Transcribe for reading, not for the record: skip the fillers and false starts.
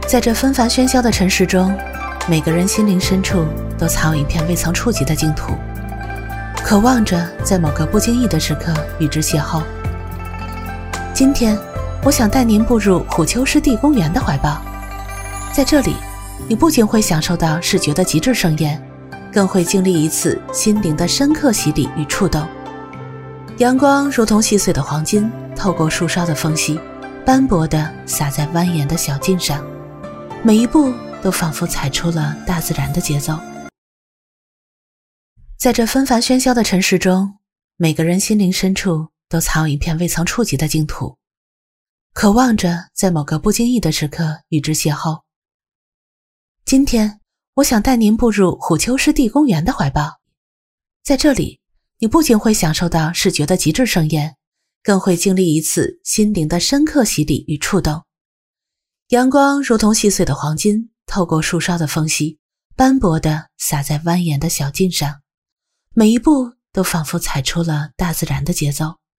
在这纷繁喧嚣的尘世中，每个人心灵深处都藏有一片未曾触及的净土，渴望着在某个不经意的时刻与之邂逅。今天我想带您步入虎丘湿地公园的怀抱，在这里你不仅会享受到视觉的极致盛宴，更会经历一次心灵的深刻洗礼与触动。阳光如同细碎的黄金，透过树梢的缝隙，斑驳地洒在蜿蜒的小径上，每一步都仿佛踩出了大自然的节奏。在这纷繁喧嚣的尘世中，每个人心灵深处都藏有一片未曾触及的净土，渴望着在某个不经意的时刻与之邂逅。今天我想带您步入虎丘湿地公园的怀抱，在这里你不仅会享受到视觉的极致盛宴，更会经历一次心灵的深刻洗礼与触动。阳光如同细碎的黄金，透过树梢的缝隙，斑驳地洒在蜿蜒的小径上，每一步都仿佛踩出了大自然的节奏。